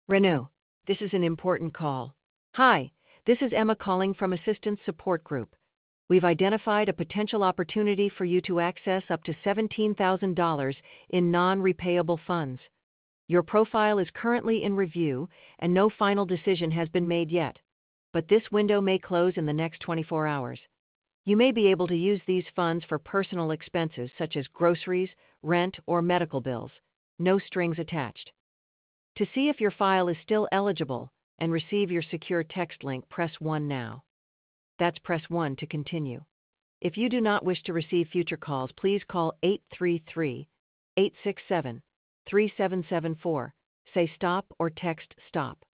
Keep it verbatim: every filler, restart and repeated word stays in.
Renault, this is an important call. Hi, this is Emma calling from Assistance Support Group. We've identified a potential opportunity for you to access up to seventeen thousand dollars in non-repayable funds. Your profile is currently in review and no final decision has been made yet, but this window may close in the next twenty-four hours. You may be able to use these funds for personal expenses such as groceries, rent, or medical bills. No strings attached. To see if your file is still eligible and receive your secure text link, press one now. That's press one to continue. If you do not wish to receive future calls, please call eight three three, eight six seven, three seven seven four, say stop or text stop.